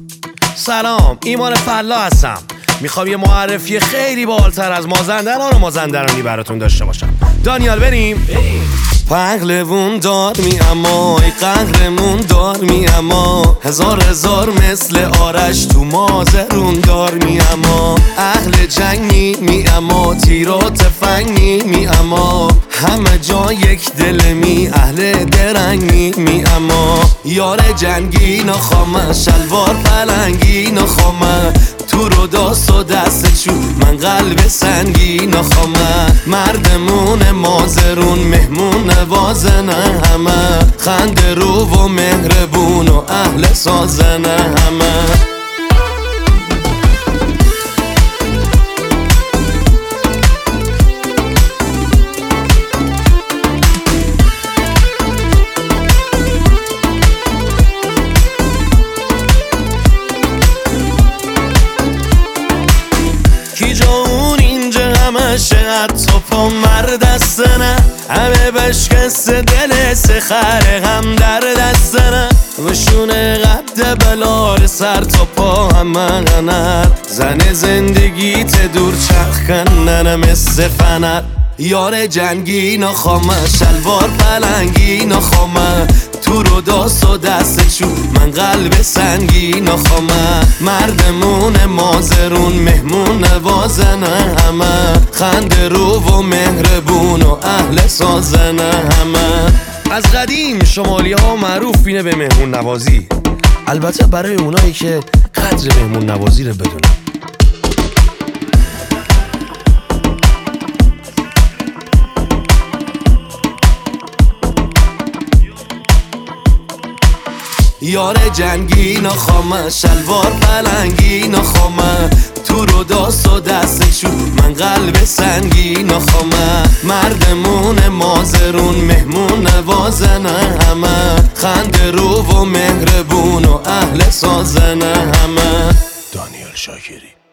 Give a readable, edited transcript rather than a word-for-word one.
سلام، ایمان فلا هستم. میخوام یه معرفی خیلی بالاتر از مازندران و مازندرانی براتون داشته باشم. دانیال بریم؟ پهلوون دار می اما ای قهرمون دار می اما هزار مثل آرش تو مازرون دار می اما اهل جنگی می اما تیر و تفنگی می اما همه جا یک دل می اهل درنگی می اما یار جنگی نخوامه شلوار پلنگی نخوامه تو رو داست و دست چون من قلب سنگی نخوامه مردمون مازرون مهمون نوازنه همه خنده رو و مهربون و اهل سازنه همه کی جا اون اینجا همشه حتی پا مردستنه همه بشکست دل سخر هم در دستنه وشونه قد بلار سر تا پا همه غنر زن زندگیت دور چرخ کننه مثل فنر یار جنگی نخوامه شلوار پلنگی نخوامه تو رو داست و دست چون من قلب سنگی نخوامه مردمون مازرون مهمون نوازنه همه خنده رو و مهربون و اهل سازنه همه از قدیم شمالی ها معروف بینه به مهمون نوازی، البته برای اونایی که قدر مهمون نوازی رو بدونن. یار جنگی نخوامه شلوار پلنگی نخوامه تو رو داست و دست چون من قلب سنگی نخوامه مردمون مازرون مهمون نوازنه همه خنده رو و مهربون و اهل سازنه همه. دانیال شاکری.